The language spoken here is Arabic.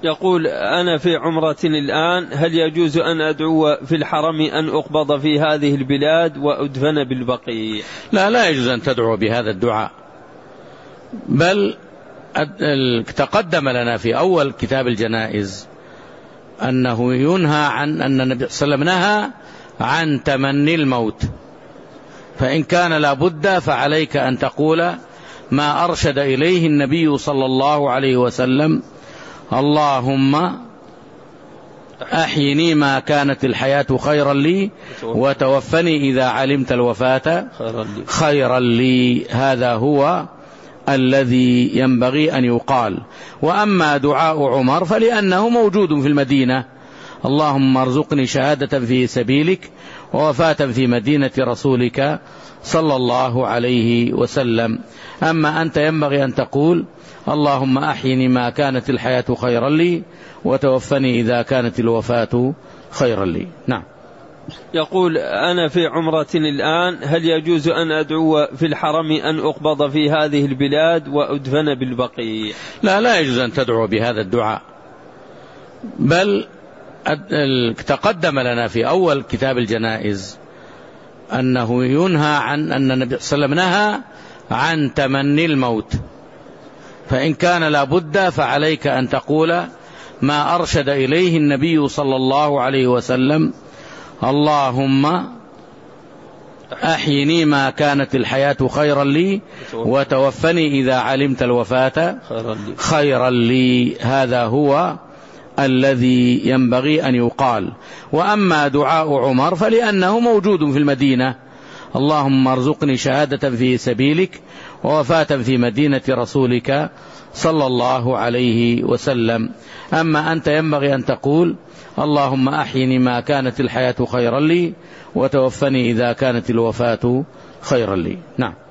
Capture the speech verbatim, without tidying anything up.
يقول: أنا في عمرة الآن، هل يجوز أن أدعو في الحرم أن أقبض في هذه البلاد وأدفن بالبقيع؟ لا لا يجوز أن تدعو بهذا الدعاء، بل تقدم لنا في أول كتاب الجنائز أنه ينهى عن أن النبي صلى الله عليه وسلم نهى عن تمني الموت، فإن كان لابد فعليك أن تقول ما أرشد إليه النبي صلى الله عليه وسلم: اللهم أحيني ما كانت الحياة خيرا لي، وتوفني إذا علمت الوفاة خيرا لي. هذا هو الذي ينبغي أن يقال. وأما دعاء عمر فلأنه موجود في المدينة: اللهم ارزقني شهادة في سبيلك ووفاة في مدينة رسولك صلى الله عليه وسلم. أما أنت ينبغي أن تقول: اللهم أحيني ما كانت الحياة خيرا لي، وتوفني إذا كانت الوفاة خيرا لي. نعم. يقول: أنا في عمرة الآن، هل يجوز أن أدعو في الحرم أن أقبض في هذه البلاد وأدفن بالبقيع؟ لا لا يجوز أن تدعو بهذا الدعاء، بل تقدم لنا في أول كتاب الجنائز أنه ينهى عن أن النبي صلى الله عليه وسلم نهى عن تمني الموت، فإن كان لابد فعليك أن تقول ما أرشد إليه النبي صلى الله عليه وسلم: اللهم أحيني ما كانت الحياة خيرا لي، وتوفني إذا علمت الوفاة خيرا لي. هذا هو الذي ينبغي أن يقال. وأما دعاء عمر فلأنه موجود في المدينة: اللهم ارزقني شهادة في سبيلك ووفاة في مدينة رسولك صلى الله عليه وسلم. أما أنت ينبغي أن تقول: اللهم أحيني ما كانت الحياة خيرا لي، وتوفني إذا كانت الوفاة خيرا لي. نعم.